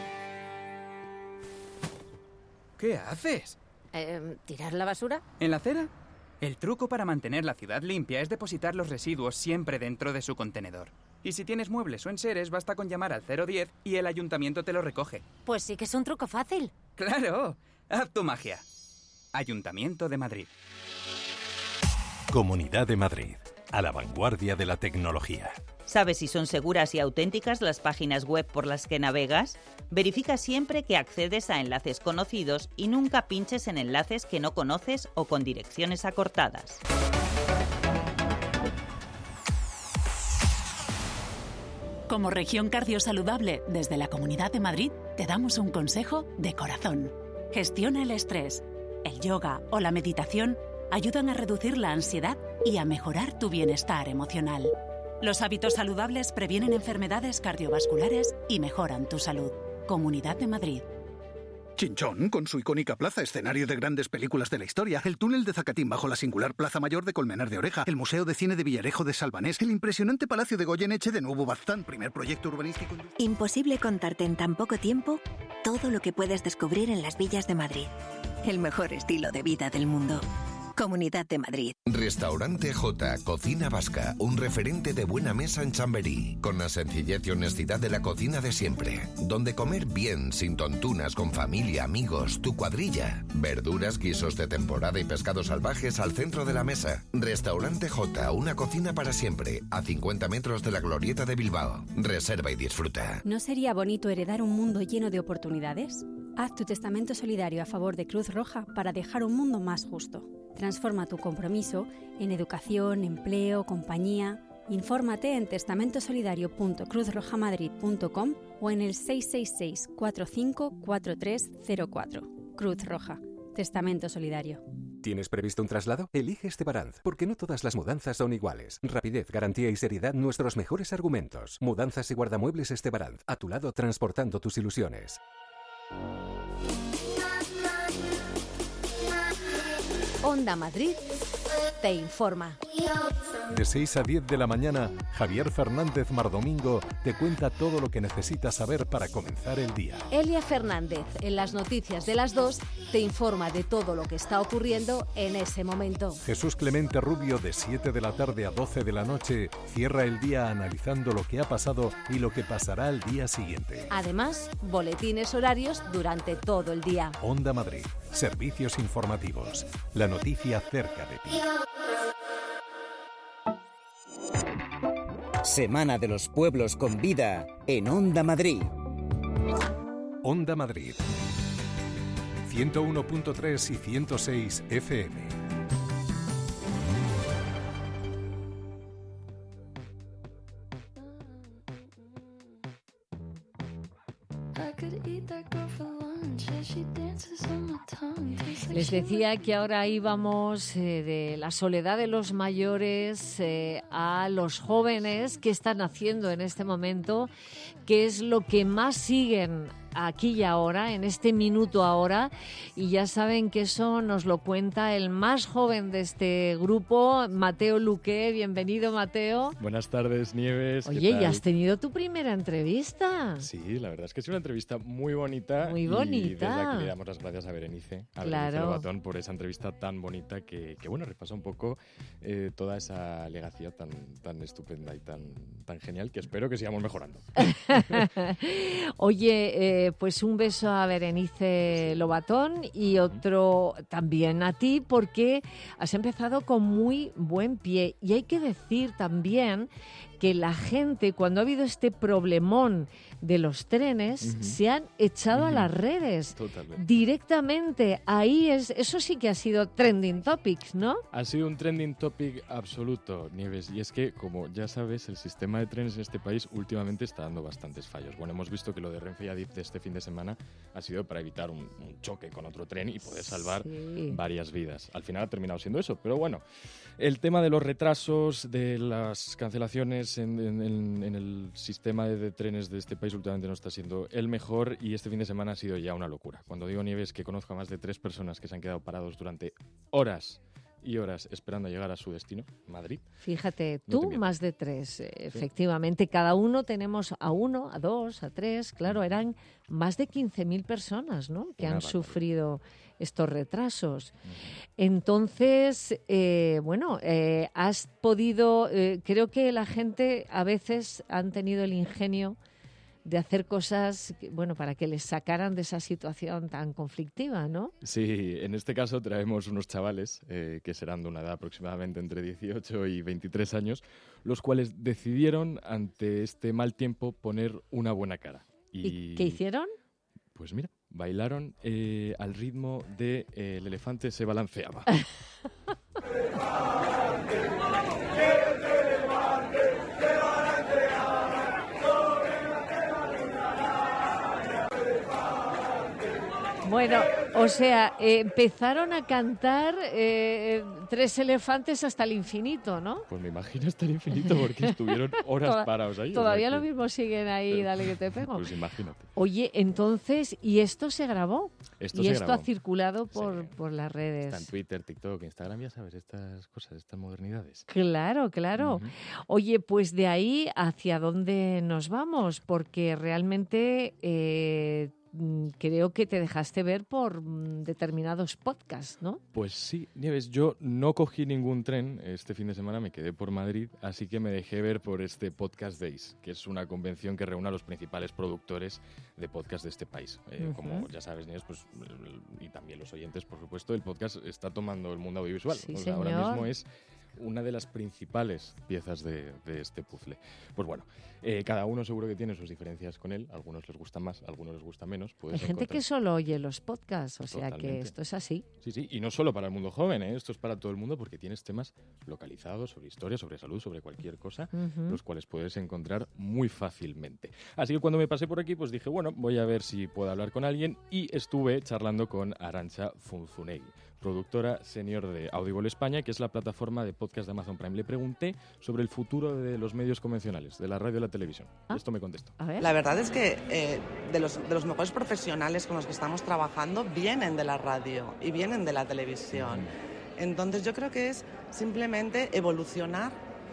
¿Qué haces? Eh, ¿Tirar la basura? ¿En la acera? El truco para mantener la ciudad limpia es depositar los residuos siempre dentro de su contenedor. Y si tienes muebles o enseres, basta con llamar al cero diez y el ayuntamiento te lo recoge. Pues sí que es un truco fácil. ¡Claro! ¡Haz tu magia! Ayuntamiento de Madrid. Comunidad de Madrid, a la vanguardia de la tecnología. ¿Sabes si son seguras y auténticas las páginas web por las que navegas? Verifica siempre que accedes a enlaces conocidos y nunca pinches en enlaces que no conoces o con direcciones acortadas. Como región cardiosaludable desde la Comunidad de Madrid, te damos un consejo de corazón. Gestiona el estrés. El yoga o la meditación ayudan a reducir la ansiedad y a mejorar tu bienestar emocional. Los hábitos saludables previenen enfermedades cardiovasculares y mejoran tu salud. Comunidad de Madrid. Chinchón, con su icónica plaza, escenario de grandes películas de la historia, el túnel de Zacatín bajo la singular Plaza Mayor de Colmenar de Oreja, el Museo de Cine de Villarejo de Salvanés, el impresionante Palacio de Goyeneche de Nuevo Baztán, primer proyecto urbanístico... Imposible contarte en tan poco tiempo todo lo que puedes descubrir en las villas de Madrid. El mejor estilo de vida del mundo. Comunidad de Madrid. Restaurante J, Cocina Vasca, un referente de buena mesa en Chamberí, con la sencillez y honestidad de la cocina de siempre, donde comer bien, sin tontunas, con familia, amigos, tu cuadrilla, verduras, guisos de temporada y pescados salvajes al centro de la mesa. Restaurante J, una cocina para siempre, a cincuenta metros de la Glorieta de Bilbao. Reserva y disfruta. ¿No sería bonito heredar un mundo lleno de oportunidades? Haz tu testamento solidario a favor de Cruz Roja para dejar un mundo más justo. Transforma tu compromiso en educación, empleo, compañía. Infórmate en testamento solidario punto cruz roja madrid punto com o en el seis seis seis, cuatro cinco cuatro tres cero cuatro. Cruz Roja. Testamento solidario. ¿Tienes previsto un traslado? Elige Estebaranz, porque no todas las mudanzas son iguales. Rapidez, garantía y seriedad, nuestros mejores argumentos. Mudanzas y guardamuebles Estebaranz, a tu lado transportando tus ilusiones. Onda Madrid te informa. De seis a diez de la mañana, Javier Fernández Mardomingo te cuenta todo lo que necesitas saber para comenzar el día. Elia Fernández, en las noticias de las dos, te informa de todo lo que está ocurriendo en ese momento. Jesús Clemente Rubio, de siete de la tarde a doce de la noche, cierra el día analizando lo que ha pasado y lo que pasará al día siguiente. Además, boletines horarios durante todo el día. Onda Madrid, servicios informativos. La noticia cerca de ti. Semana de los Pueblos con Vida en Onda Madrid. Onda Madrid. ciento uno punto tres y ciento seis F M. Les decía que ahora íbamos eh, de la soledad de los mayores eh, a los jóvenes. ¿Qué están haciendo en este momento? ¿Qué es lo que más siguen aquí y ahora, en este minuto ahora? Y ya saben que eso nos lo cuenta el más joven de este grupo, Mateo Luque. Bienvenido, Mateo. Buenas tardes, Nieves. Oye, ¿y has tenido tu primera entrevista? Sí, la verdad es que es una entrevista muy bonita. Muy bonita. Y desde aquí le damos las gracias a Berenice, a Claro. Berenice Lobatón, por esa entrevista tan bonita que, que bueno, repasa un poco eh, toda esa legacía tan, tan estupenda y tan, tan genial que espero que sigamos mejorando. Oye, eh, pues un beso a Berenice Lobatón y otro también a ti, porque has empezado con muy buen pie. Y hay que decir también que la gente, cuando ha habido este problemón de los trenes, uh-huh. se han echado uh-huh. a las redes. Totalmente. Directamente. Ahí es, eso sí que ha sido trending topics, ¿no? Ha sido un trending topic absoluto, Nieves. Y es que, como ya sabes, el sistema de trenes en este país últimamente está dando bastantes fallos. Bueno, hemos visto que lo de Renfe y Adif de este fin de semana ha sido para evitar un, un choque con otro tren y poder salvar sí. varias vidas. Al final ha terminado siendo eso, pero bueno. El tema de los retrasos, de las cancelaciones en, en, en el sistema de, de trenes de este país últimamente no está siendo el mejor, y este fin de semana ha sido ya una locura. Cuando digo, Nieves, que conozco a más de tres personas que se han quedado parados durante horas y horas esperando a llegar a su destino, Madrid. Fíjate, No tú más de tres, efectivamente. Cada uno tenemos a uno, a dos, a tres. Claro, eran más de quince mil personas, ¿no?, que Una han barbaridad. sufrido estos retrasos. Entonces, eh, bueno, eh, has podido... Eh, creo que la gente a veces han tenido el ingenio de hacer cosas, que, bueno, para que les sacaran de esa situación tan conflictiva, ¿no? Sí, en este caso traemos unos chavales eh, que serán de una edad aproximadamente entre dieciocho y veintitrés años, los cuales decidieron ante este mal tiempo poner una buena cara. ¿Y, ¿Y qué hicieron? Pues mira, bailaron eh, al ritmo de eh, El elefante se balanceaba. Bueno, o sea, eh, empezaron a cantar eh, Tres elefantes hasta el infinito, ¿no? Pues me imagino hasta el infinito, porque estuvieron horas Toda, parados ahí. Todavía o sea lo que... mismo siguen ahí, Pero, dale que te pego. Pues imagínate. Oye, entonces, ¿y esto se grabó? Esto y se esto grabó. ha circulado por, sí. por las redes. Está en Twitter, TikTok, Instagram, ya sabes, estas cosas, estas modernidades. Claro, claro. Uh-huh. Oye, pues de ahí, ¿hacia dónde nos vamos? Porque realmente... Eh, creo que te dejaste ver por determinados podcasts, ¿no? Pues sí, Nieves, yo no cogí ningún tren este fin de semana, me quedé por Madrid, así que me dejé ver por este Podcast Days, que es una convención que reúne a los principales productores de podcast de este país. Eh, uh-huh. Como ya sabes, Nieves, pues, y también los oyentes, por supuesto, el podcast está tomando el mundo audiovisual. Sí, o sea, señor. ahora mismo es una de las principales piezas de, de este puzzle. Pues bueno, eh, cada uno seguro que tiene sus diferencias con él, algunos les gustan más, algunos les gustan menos. Hay gente encontrar... que solo oye los podcasts, o sea Totalmente. Que esto es así. Sí, sí, y no solo para el mundo joven, ¿eh? Esto es para todo el mundo, porque tienes temas localizados sobre historia, sobre salud, sobre cualquier cosa, uh-huh. los cuales puedes encontrar muy fácilmente. Así que cuando me pasé por aquí, pues dije, bueno, voy a ver si puedo hablar con alguien, y estuve charlando con Arantxa Zunzunegui, productora senior de Audible España, que es la plataforma de podcast de Amazon Prime. Le pregunté sobre el futuro de los medios convencionales, de la radio y la televisión. Ah. Esto me contestó. La verdad es que eh, de, los, de los mejores profesionales con los que estamos trabajando vienen de la radio y vienen de la televisión. Mm. Entonces yo creo que es simplemente evolucionar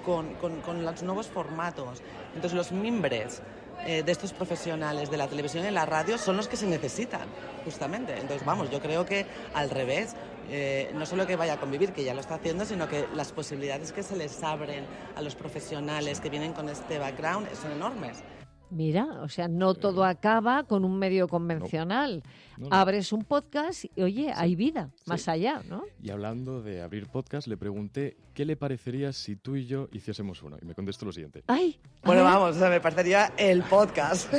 con, con, con los nuevos formatos. Entonces los mimbres eh, de estos profesionales de la televisión y la radio son los que se necesitan, justamente. Entonces, vamos, yo creo que al revés, eh, no solo que vaya a convivir, que ya lo está haciendo, sino que las posibilidades que se les abren a los profesionales que vienen con este background son enormes. Mira, o sea, no todo acaba con un medio convencional. No, no, no. Abres un podcast y, oye, sí. hay vida más sí. allá, ¿no? Y hablando de abrir podcast, le pregunté qué le parecería si tú y yo hiciésemos uno. Y me contestó lo siguiente. ¡Ay! Bueno, vamos, o sea, me parecería el podcast.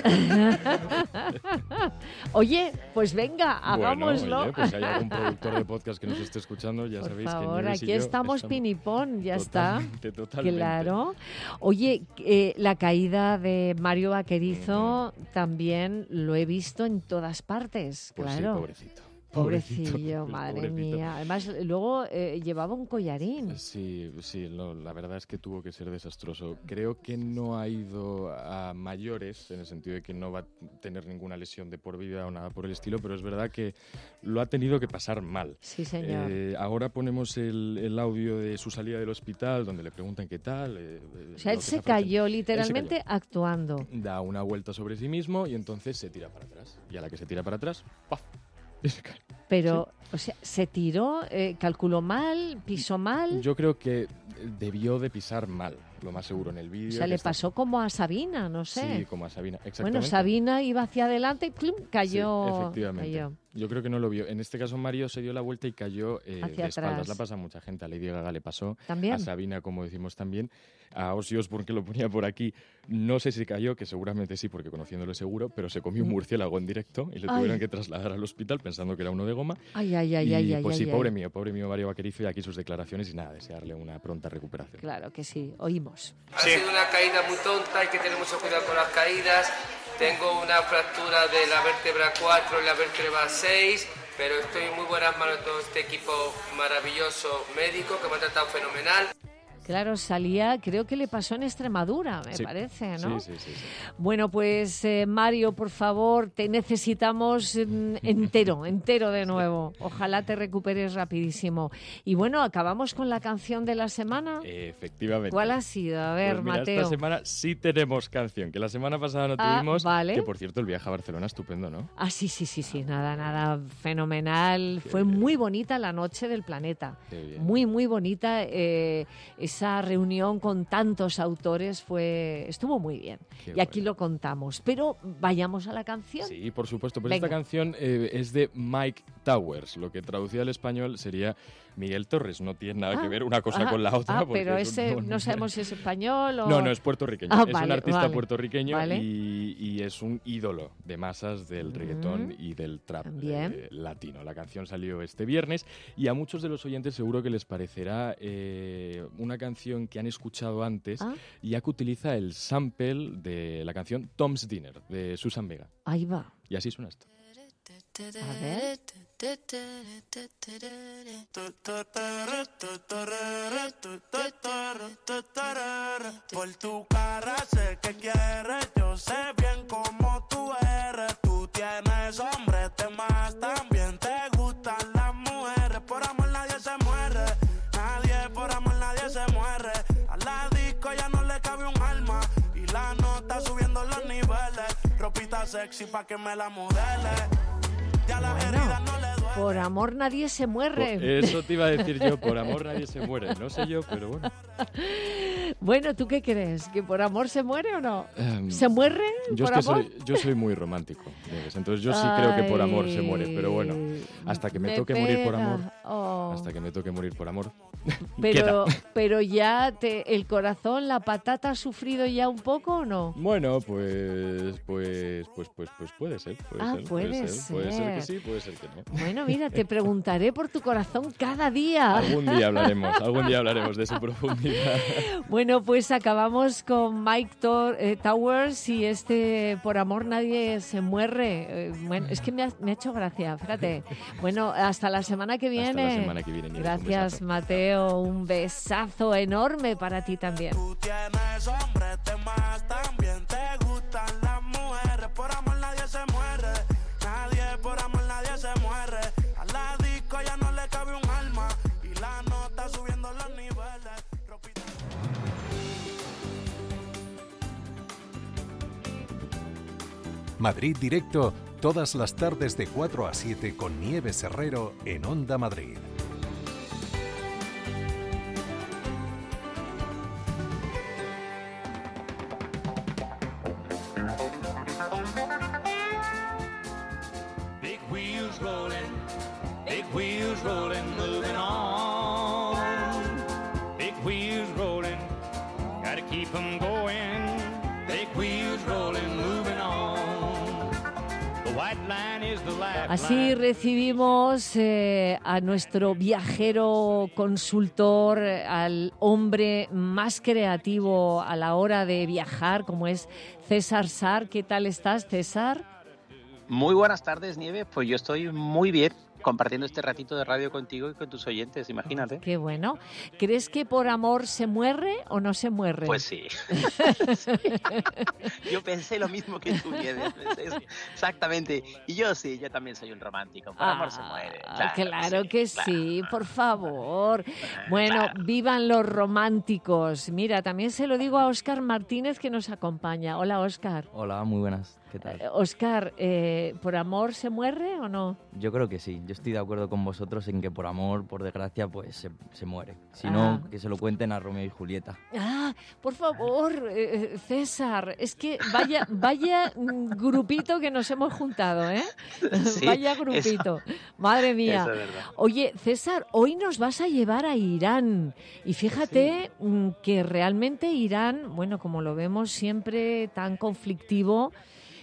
Oye, pues venga, hagámoslo. Bueno, oye, pues si hay algún productor de podcast que nos esté escuchando, ya Por sabéis favor, que Nieves aquí y yo estamos, estamos pinipón, ya totalmente, está. Totalmente. Claro. Oye, eh, la caída de Mario Vaquerizo mm. también lo he visto en todas partes, pues claro. Sí, pobrecito. Pobrecillo, pobrecito madre pobrecito. mía. Además, luego eh, llevaba un collarín. Sí, sí, no, la verdad es que tuvo que ser desastroso. Creo que no ha ido a mayores, en el sentido de que no va a tener ninguna lesión de por vida o nada por el estilo, pero es verdad que lo ha tenido que pasar mal. Sí, señor. Eh, ahora ponemos el, el audio de su salida del hospital, donde le preguntan qué tal. Eh, o sea, él se cayó literalmente se cayó. actuando. Da una vuelta sobre sí mismo y entonces se tira para atrás. Y a la que se tira para atrás, ¡paf! Pero, sí. o sea, ¿se tiró, eh, calculó mal, pisó mal? Yo creo que debió de pisar mal, lo más seguro en el vídeo. O sea, le está... pasó como a Sabina, no sé. Sí, como a Sabina, exactamente. Bueno, Sabina iba hacia adelante y ¡plum! Cayó. Sí, efectivamente. Cayó. Yo creo que no lo vio. En este caso, Mario se dio la vuelta y cayó eh, hacia de espaldas. atrás. La pasa a mucha gente. A Lady Gaga le pasó. ¿También? A Sabina, como decimos también. A Ozzy Osbourne, que lo ponía por aquí. No sé si cayó, que seguramente sí, porque conociéndolo seguro, pero se comió un murciélago en directo y le Ay. tuvieron que trasladar al hospital pensando que era uno de goma. Ay, ay, ay, y, ay, ay. pues ay, sí, ay. pobre mío, pobre mío Mario Vaquerizo, y aquí sus declaraciones y nada, desearle una pronta recuperación. Claro que sí, oímos. Ha sido una caída muy tonta, hay que tener mucho cuidado con las caídas. Tengo una fractura de la vértebra cuatro y la vértebra seis, pero estoy en muy buenas manos de todo este equipo maravilloso médico que me ha tratado fenomenal. Claro, salía, creo que le pasó en Extremadura, me sí. parece, ¿no? Sí, sí, sí, sí. Bueno, pues eh, Mario, por favor, te necesitamos mm, entero, entero de nuevo. Ojalá te recuperes rapidísimo. Y bueno, acabamos con la canción de la semana. Efectivamente. ¿Cuál ha sido? A ver, pues mira, Mateo. Esta semana sí tenemos canción, que la semana pasada no ah, tuvimos. Vale. Que por cierto, el viaje a Barcelona estupendo, ¿no? Ah, sí, sí, sí, sí, nada, nada, fenomenal. Qué Fue bien. Muy bonita la noche del planeta. Muy, muy bonita. Eh, esa reunión con tantos autores fue estuvo muy bien. Qué y bueno. Aquí lo contamos. Pero vayamos a la canción. Sí, por supuesto. Pues Venga. esta canción eh, es de Mike Towers. Lo que traducido al español sería Miguel Torres. No tiene nada ah, que ver una cosa ah, con la otra. Ah, pero es ese un... no sabemos si es español o... No, no, es puertorriqueño. Ah, es vale, un artista vale, puertorriqueño vale. Y, y es un ídolo de masas del mm, reggaetón y del trap eh, latino. La canción salió este viernes y a muchos de los oyentes seguro que les parecerá eh, una canción que han escuchado antes, ah. ya que utiliza el sample de la canción Tom's Dinner de Susan Vega. Ahí va. Y así suena esto. A ver. Por tu cara sé que quieres, yo sé bien cómo tú eres. Tú tienes hombre, te más también te gustan las mujeres. Por amor nadie se muere, nadie por amor nadie se muere. A la disco ya no le cabe un alma y la nota subiendo los niveles. Ropita sexy pa' que me la modele. Ya la bueno, herida no le duele. Por amor nadie se muere. Por eso te iba a decir yo, por amor nadie se muere. No sé yo, pero bueno. Bueno, ¿tú qué crees? ¿Que por amor se muere o no? Um, ¿Se muere yo por es que amor? Soy, yo soy muy romántico, ¿sabes? Entonces yo sí Ay, creo que por amor se muere, pero bueno, hasta que me, me toque pega. morir por amor, oh. hasta que me toque morir por amor, pero, queda. pero ya te, el corazón, la patata ha sufrido ya un poco o no? Bueno, pues, pues, pues, pues, pues puede ser, puede ah, ser, puede, puede ser. ser, puede ser que sí, puede ser que no. Bueno, mira, te preguntaré por tu corazón cada día. Algún día hablaremos, algún día hablaremos de su profundidad. Bueno, pues acabamos con Mike Tor- eh, Towers y este Por amor nadie se muere. Eh, bueno, es que me ha, me ha hecho gracia, fíjate. Bueno, hasta la semana que viene. Hasta la semana que viene. Nieves, gracias, un Mateo. Un besazo enorme para ti también. Tú tienes hombre, te más también te gustan las mujeres. Por amor nadie se muere, nadie por amor nadie se muere. A la disco ya no le cabe un alma y la nota subiendo los niveles. Ropita. Madrid Directo, todas las tardes de cuatro a siete con Nieves Herrero en Onda Madrid. Big wheels rolling, big wheels rolling, moving on. Big wheels rolling, gotta keep them going. Big wheels rolling, moving on. The white line is the lifeline. Así recibimos eh, a nuestro viajero consultor, al hombre más creativo a la hora de viajar, como es César Sar. ¿Qué tal estás, César? Muy buenas tardes, Nieves. Pues yo estoy muy bien compartiendo este ratito de radio contigo y con tus oyentes, imagínate. Qué bueno. ¿Crees que por amor se muere o no se muere? Pues sí. Sí. Yo pensé lo mismo que tú, Nieves. Exactamente. Y yo sí, yo también soy un romántico. Por ah, amor se muere. Claro, claro que sí, que sí, por favor. Bueno, claro. Vivan los románticos. Mira, también se lo digo a Óscar Martínez, que nos acompaña. Hola, Óscar. Hola, muy buenas. ¿Qué tal? Óscar, eh, ¿por amor se muere o no? Yo creo que sí. Yo estoy de acuerdo con vosotros en que por amor, por desgracia, pues se, se muere. Si ah. no, que se lo cuenten a Romeo y Julieta. Ah, por favor, eh, César. Es que vaya, vaya grupito que nos hemos juntado, ¿eh? Sí, vaya grupito. Eso, Madre mía. Eso es verdad. Oye, César, hoy nos vas a llevar a Irán. Y fíjate sí. que realmente Irán, bueno, como lo vemos siempre tan conflictivo,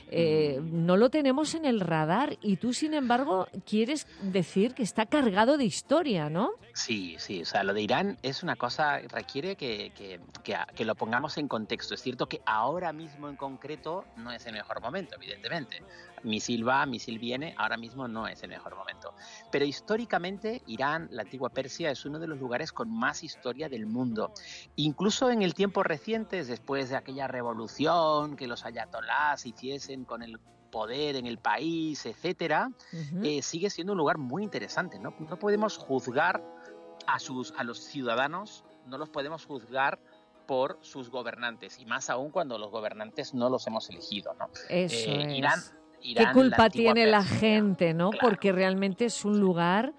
Eh, no lo tenemos en el radar y tú, sin embargo, quieres decir que está cargado de historia, ¿no? Sí, sí, o sea, lo de Irán es una cosa, requiere que, que, que, que lo pongamos en contexto. Es cierto que ahora mismo en concreto no es el mejor momento, evidentemente. Misil va, misil viene, ahora mismo no es el mejor momento. Pero históricamente Irán, la antigua Persia, es uno de los lugares con más historia del mundo. Incluso en el tiempo reciente, después de aquella revolución que los ayatolás hiciesen con el poder en el país, etcétera, uh-huh. eh, sigue siendo un lugar muy interesante, ¿no? No podemos juzgar a sus a los ciudadanos, no los podemos juzgar por sus gobernantes, y más aún cuando los gobernantes no los hemos elegido, ¿no? Eso eh, es. Irán, Irán, ¿Qué culpa la tiene Persia, la gente, no? Claro. Porque realmente es un lugar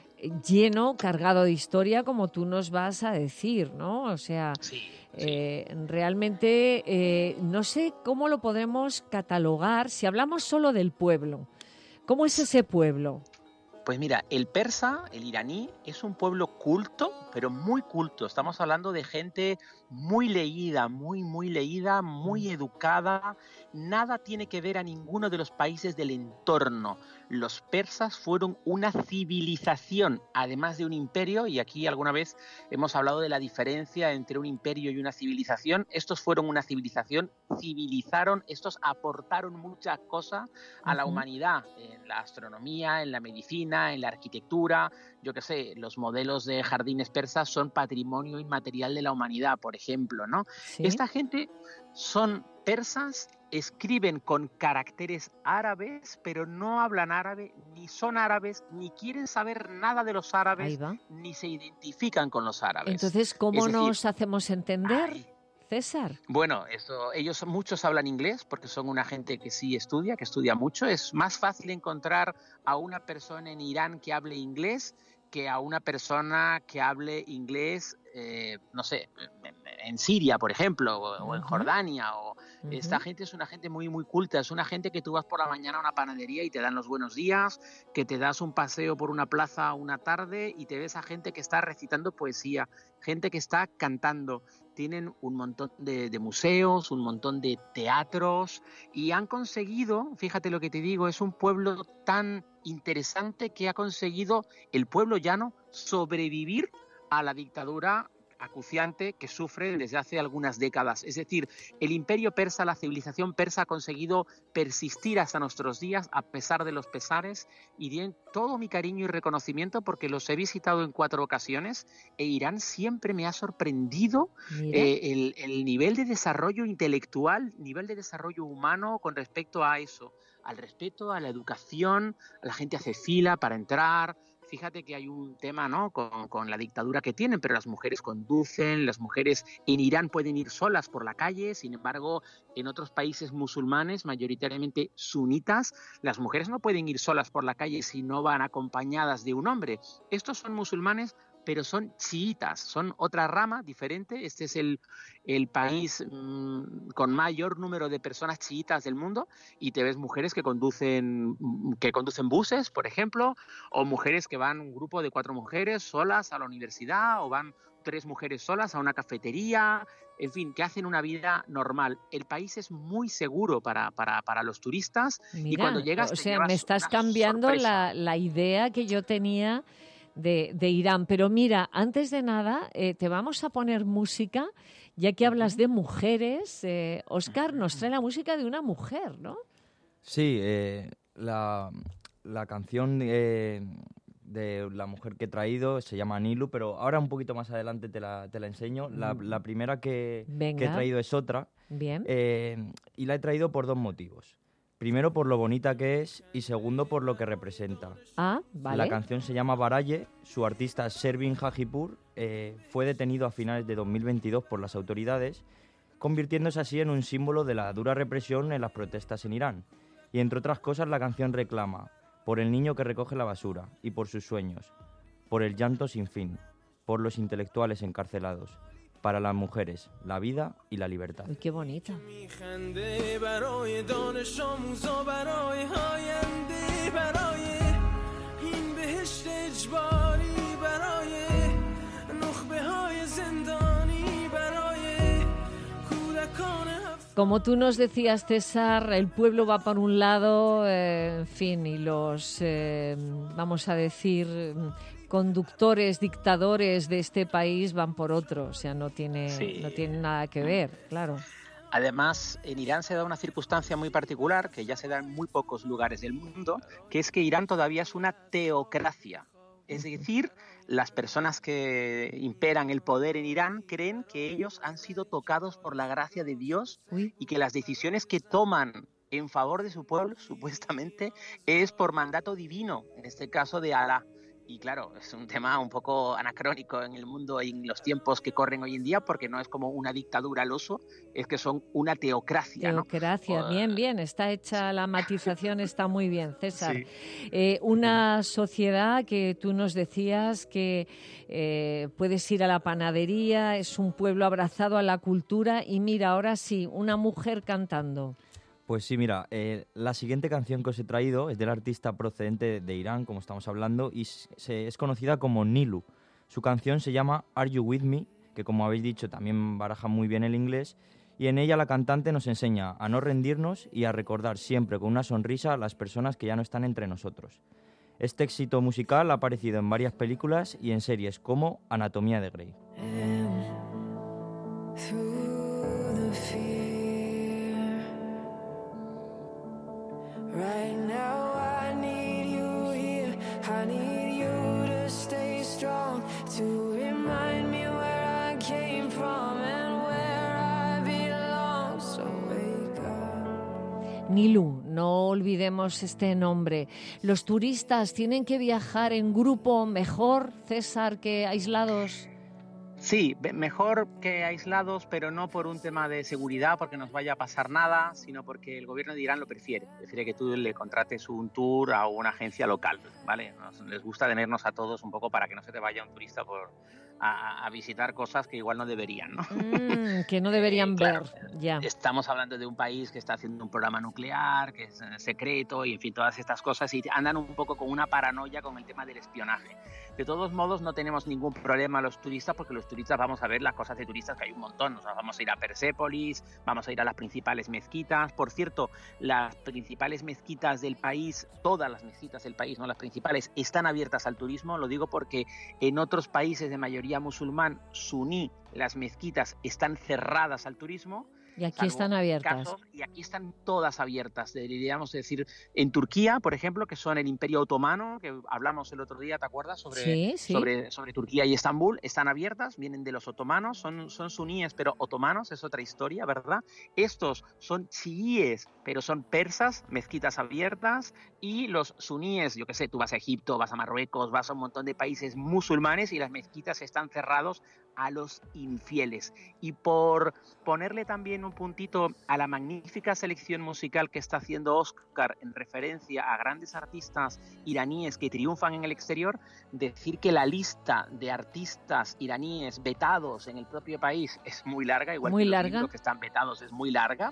lleno, cargado de historia, como tú nos vas a decir, ¿no? O sea, sí, eh, sí. realmente eh, no sé cómo lo podemos catalogar si hablamos solo del pueblo. ¿Cómo es ese pueblo? Pues mira, el persa, el iraní, es un pueblo culto, pero muy culto. Estamos hablando de gente muy leída, muy, muy leída, muy educada. Nada tiene que ver a ninguno de los países del entorno. Los persas fueron una civilización, además de un imperio, y aquí alguna vez hemos hablado de la diferencia entre un imperio y una civilización. Estos fueron una civilización, civilizaron, estos aportaron muchas cosas a uh-huh. la humanidad, en la astronomía, en la medicina, en la arquitectura. Yo qué sé, los modelos de jardines persas son patrimonio inmaterial de la humanidad, por ejemplo, ¿no? ¿Sí? Esta gente son persas, escriben con caracteres árabes, pero no hablan árabe, ni son árabes, ni quieren saber nada de los árabes, ni se identifican con los árabes. Entonces, ¿cómo es decir, nos hacemos entender, ay, César? Bueno, eso, ellos muchos hablan inglés porque son una gente que sí estudia, que estudia mucho. Es más fácil encontrar a una persona en Irán que hable inglés que a una persona que hable inglés, eh, no sé, en Siria, por ejemplo, o, uh-huh. o en Jordania. O, uh-huh. Esta gente es una gente muy, muy culta. Es una gente que tú vas por la mañana a una panadería y te dan los buenos días, que te das un paseo por una plaza una tarde y te ves a gente que está recitando poesía, gente que está cantando. Tienen un montón de, de museos, un montón de teatros y han conseguido, fíjate lo que te digo, es un pueblo tan interesante que ha conseguido el pueblo llano sobrevivir a la dictadura acuciante que sufre desde hace algunas décadas. Es decir, el imperio persa, la civilización persa ha conseguido persistir hasta nuestros días a pesar de los pesares, y tienen todo mi cariño y reconocimiento porque los he visitado en cuatro ocasiones e Irán siempre me ha sorprendido eh, el, el nivel de desarrollo intelectual, nivel de desarrollo humano con respecto a eso, al respeto, a la educación. La gente hace fila para entrar, fíjate que hay un tema, ¿no?, con, con la dictadura que tienen, pero las mujeres conducen, las mujeres en Irán pueden ir solas por la calle, sin embargo, en otros países musulmanes, mayoritariamente sunitas, las mujeres no pueden ir solas por la calle si no van acompañadas de un hombre. Estos son musulmanes, pero son chiitas, son otra rama diferente. Este es el, el país mmm, con mayor número de personas chiitas del mundo, y te ves mujeres que conducen, que conducen buses, por ejemplo, o mujeres que van un grupo de cuatro mujeres solas a la universidad, o van tres mujeres solas a una cafetería, en fin, que hacen una vida normal. El país es muy seguro para, para, para los turistas. Mira, y cuando llegas o te sea, llevas me estás una cambiando sorpresa. la, la idea que yo tenía de, de Irán. Pero mira, antes de nada, eh, te vamos a poner música, ya que hablas de mujeres. Eh, Óscar nos trae la música de una mujer, ¿no? Sí, eh, la, la canción eh, de la mujer que he traído se llama Nilu, pero ahora un poquito más adelante te la, te la enseño. La, la primera que, que he traído es otra. Bien. Eh, y la he traído por dos motivos. Primero, por lo bonita que es, y segundo, por lo que representa. Ah, vale. La canción se llama Baraye, su artista Shervin Hajipur eh, fue detenido a finales de dos mil veintidós por las autoridades, convirtiéndose así en un símbolo de la dura represión en las protestas en Irán. Y entre otras cosas, la canción reclama por el niño que recoge la basura y por sus sueños, por el llanto sin fin, por los intelectuales encarcelados, para las mujeres, la vida y la libertad. Uy, qué bonita. خنده برای دانش آموزا برای آینده برای این بهشت اجباری برای نخبه های زندانی برای کودکان Como tú nos decías, César, el pueblo va por un lado, eh, en fin, y los, eh, vamos a decir, conductores, dictadores de este país van por otro. O sea, no tiene, Sí. no tiene nada que ver, claro. Además, en Irán se da una circunstancia muy particular, que ya se da en muy pocos lugares del mundo, que es que Irán todavía es una teocracia. Es decir, las personas que imperan el poder en Irán creen que ellos han sido tocados por la gracia de Dios Uy. y que las decisiones que toman en favor de su pueblo, supuestamente, es por mandato divino, en este caso de Alá. Y claro, es un tema un poco anacrónico en el mundo y en los tiempos que corren hoy en día, porque no es como una dictadura al uso, es que son una teocracia, ¿no? Teocracia, bien, bien, está hecha la matización, está muy bien, César. Sí. Eh, una sociedad que tú nos decías que eh, puedes ir a la panadería, es un pueblo abrazado a la cultura, y mira, ahora sí, una mujer cantando. Pues sí, mira, eh, la siguiente canción que os he traído es del artista procedente de Irán, como estamos hablando, y se, es conocida como Nilu. Su canción se llama Are You With Me, que como habéis dicho también baraja muy bien el inglés, y en ella la cantante nos enseña a no rendirnos y a recordar siempre con una sonrisa a las personas que ya no están entre nosotros. Este éxito musical ha aparecido en varias películas y en series como Anatomía de Grey. Right now I need you here, I need you to stay strong, to remind me where I came from and where I belong, so wake up. Nilu, no olvidemos este nombre. ¿Los turistas tienen que viajar en grupo mejor, César, que aislados? Sí, mejor que aislados, pero no por un tema de seguridad, porque nos vaya a pasar nada, sino porque el gobierno de Irán lo prefiere. Prefiere que tú le contrates un tour a una agencia local, ¿vale? Nos, les gusta tenernos a todos un poco para que no se te vaya un turista por, a, a visitar cosas que igual no deberían, ¿no? Mm, que no deberían eh, claro, ver, ya. Estamos hablando de un país que está haciendo un programa nuclear, que es secreto, y en fin, todas estas cosas, y andan un poco con una paranoia con el tema del espionaje. De todos modos, no tenemos ningún problema los turistas, porque los turistas vamos a ver las cosas de turistas, que hay un montón. O sea, vamos a ir a Persépolis, vamos a ir a las principales mezquitas. Por cierto, las principales mezquitas del país, todas las mezquitas del país, no las principales, están abiertas al turismo. Lo digo porque en otros países de mayoría musulmán, suní, las mezquitas están cerradas al turismo. Y aquí salvo están abiertas. casos, y aquí están todas abiertas. Deberíamos decir, en Turquía, por ejemplo, que son el Imperio Otomano, que hablamos el otro día, ¿te acuerdas? Sobre, Sí, sí. sobre, sobre Turquía y Estambul, están abiertas, vienen de los otomanos, son, son suníes, pero otomanos, es otra historia, ¿verdad? Estos son chiíes, pero son persas, mezquitas abiertas, y los suníes, yo qué sé, tú vas a Egipto, vas a Marruecos, vas a un montón de países musulmanes y las mezquitas están cerrados a los infieles. Y por ponerle también un puntito a la magnífica selección musical que está haciendo Oscar en referencia a grandes artistas iraníes que triunfan en el exterior, decir que la lista de artistas iraníes vetados en el propio país es muy larga, igual Muy que larga. los libros que están vetados es muy larga.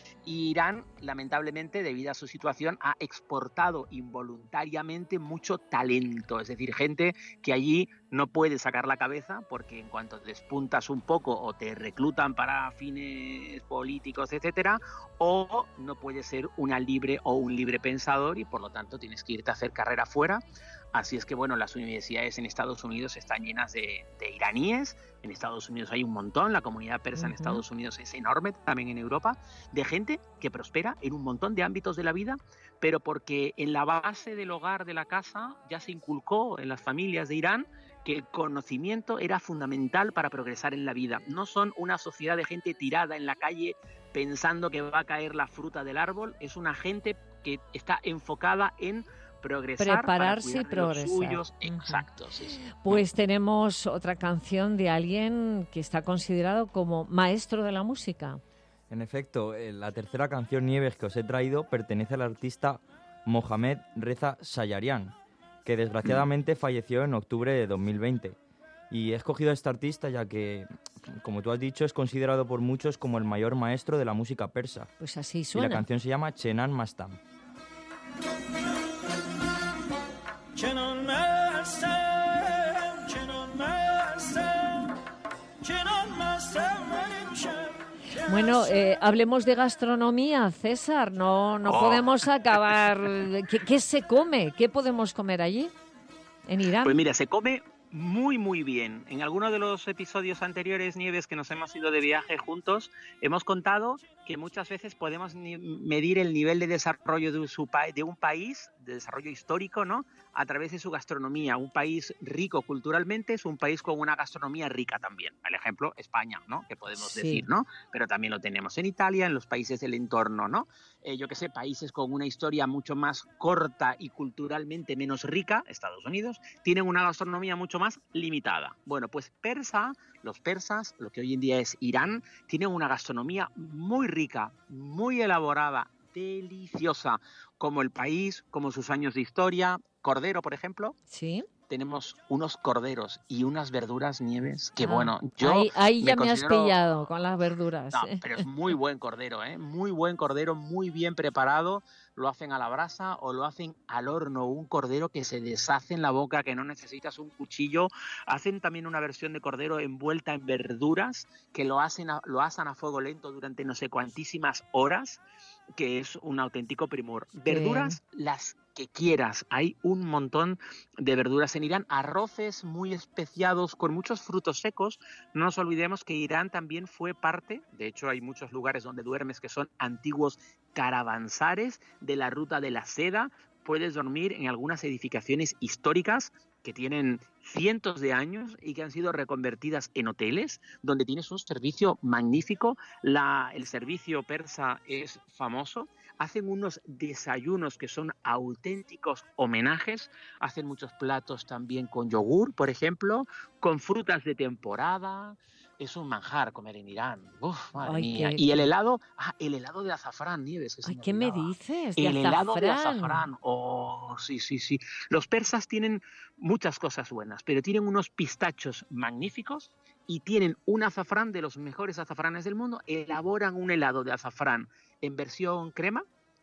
Y Irán, lamentablemente, debido a su situación, ha exportado involuntariamente mucho talento. Es decir, gente que allí no puede sacar la cabeza porque en cuanto despuntas un poco o te reclutan para fines políticos, etcétera, o no puedes ser una libre o un libre pensador y por lo tanto tienes que irte a hacer carrera fuera. Así es que, bueno, las universidades en Estados Unidos están llenas de, de iraníes. En Estados Unidos hay un montón, la comunidad persa uh-huh. en Estados Unidos es enorme, también en Europa, de gente que prospera en un montón de ámbitos de la vida, pero porque en la base del hogar, de la casa, ya se inculcó en las familias de Irán que el conocimiento era fundamental para progresar en la vida. No son una sociedad de gente tirada en la calle pensando que va a caer la fruta del árbol, es una gente que está enfocada en progresar, prepararse y progresar. Suyos. Exacto, sí, sí. Pues tenemos otra canción de alguien que está considerado como maestro de la música. En efecto, la tercera canción, Nieves, que os he traído pertenece al artista Mohamed Reza Sayarian, que desgraciadamente falleció en octubre de dos mil veinte. Y he escogido a este artista ya que, como tú has dicho, es considerado por muchos como el mayor maestro de la música persa. Pues así suena. Y la canción se llama Chenan Mastam. Bueno, eh, hablemos de gastronomía, César. No, no oh. podemos acabar. ¿Qué, ¿Qué se come? ¿Qué podemos comer allí, en Irán? Pues mira, se come muy, muy bien. En alguno de los episodios anteriores, Nieves, que nos hemos ido de viaje juntos, hemos contado que muchas veces podemos medir el nivel de desarrollo de, su pa- de un país, de desarrollo histórico, ¿no?, a través de su gastronomía. Un país rico culturalmente es un país con una gastronomía rica también. El ejemplo, España, ¿no?, que podemos sí. decir, ¿no? Pero también lo tenemos en Italia, en los países del entorno, ¿no? Eh, yo qué sé, países con una historia mucho más corta y culturalmente menos rica, Estados Unidos, tienen una gastronomía mucho más limitada. Bueno, pues persa, los persas, lo que hoy en día es Irán, tienen una gastronomía muy rica, muy elaborada, deliciosa, como el país, como sus años de historia. Cordero, por ejemplo. Sí. Tenemos unos corderos y unas verduras, Nieves, que ah, bueno, yo Ahí, ahí me ya considero... me has pillado con las verduras. No, pero es muy buen cordero, ¿eh? Muy buen cordero, muy bien preparado. Lo hacen a la brasa o lo hacen al horno. Un cordero que se deshace en la boca, que no necesitas un cuchillo. Hacen también una versión de cordero envuelta en verduras, que lo, hacen a, lo asan a fuego lento durante no sé cuantísimas horas, que es un auténtico primor. Verduras, Bien. las que quieras. Hay un montón de verduras en Irán. Arroces muy especiados con muchos frutos secos. No nos olvidemos que Irán también fue parte, de hecho hay muchos lugares donde duermes que son antiguos caravansares de la ruta de la seda. Puedes dormir en algunas edificaciones históricas que tienen cientos de años y que han sido reconvertidas en hoteles, donde tienes un servicio magnífico. La, el servicio persa es famoso. Hacen unos desayunos que son auténticos homenajes. Hacen muchos platos también con yogur, por ejemplo, con frutas de temporada. Es un manjar comer en Irán. Uf, madre Ay, mía. Qué... Y el helado, ah, el helado de azafrán, Nieves. Que Ay, ¿qué me dices? ¿De el azafrán? helado de azafrán. Oh, sí, sí, sí. Los persas tienen muchas cosas buenas, pero tienen unos pistachos magníficos y tienen un azafrán de los mejores azafranes del mundo. Elaboran un helado de azafrán en versión crema,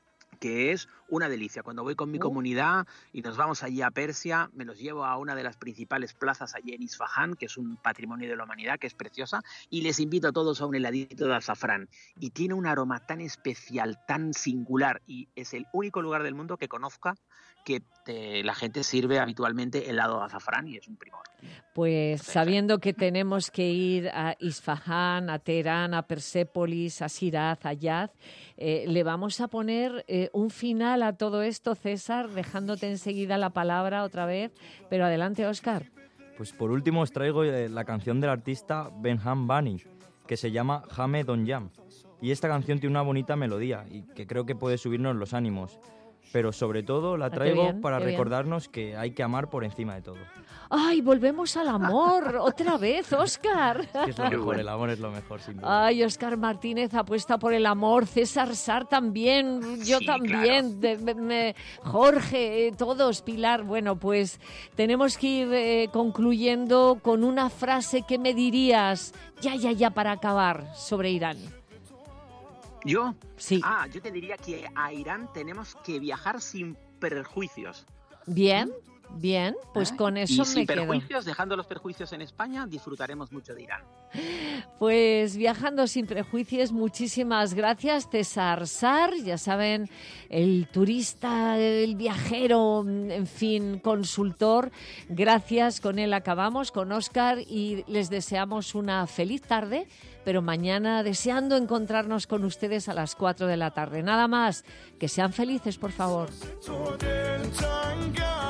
que es una delicia. Cuando voy con mi comunidad y nos vamos allí a Persia, me los llevo a una de las principales plazas allí en Isfahán, que es un patrimonio de la humanidad, que es preciosa, y les invito a todos a un heladito de azafrán. Y tiene un aroma tan especial, tan singular, y es el único lugar del mundo que conozca que eh, la gente sirve habitualmente helado de azafrán, y es un primor. Pues sabiendo que tenemos que ir a Isfahán, a Teherán, a Persépolis, a Shiraz, a Yaz, eh, le vamos a poner eh, un final a todo esto, César, dejándote enseguida la palabra otra vez. Pero adelante, Óscar. Pues por último os traigo eh, la canción del artista Benham Bani, que se llama Jame Don Jam. Y esta canción tiene una bonita melodía y que creo que puede subirnos los ánimos. Pero sobre todo la traigo bien, para qué bien. recordarnos que hay que amar por encima de todo. ¡Ay, volvemos al amor! ¡Otra vez, Óscar! Es que es lo mejor, el amor es lo mejor, sin duda. Ay, Óscar Martínez apuesta por el amor, César Sar también, yo Sí, también, de- de- me- Jorge, eh, todos, Pilar. Bueno, pues tenemos que ir eh, concluyendo con una frase que me dirías, ya, ya, ya, para acabar, sobre Irán. ¿Yo? Sí. Ah, yo te diría que a Irán tenemos que viajar sin prejuicios. Bien, bien, pues ¿Eh? con eso y sin me quedo. perjuicios, dejando los perjuicios en España, disfrutaremos mucho de Irán. Pues viajando sin prejuicios, muchísimas gracias, César Sar, ya saben, el turista, el viajero, en fin, consultor. Gracias, con él acabamos, con Óscar, y les deseamos una feliz tarde, pero mañana deseando encontrarnos con ustedes a las cuatro de la tarde. Nada más, que sean felices, por favor. So then,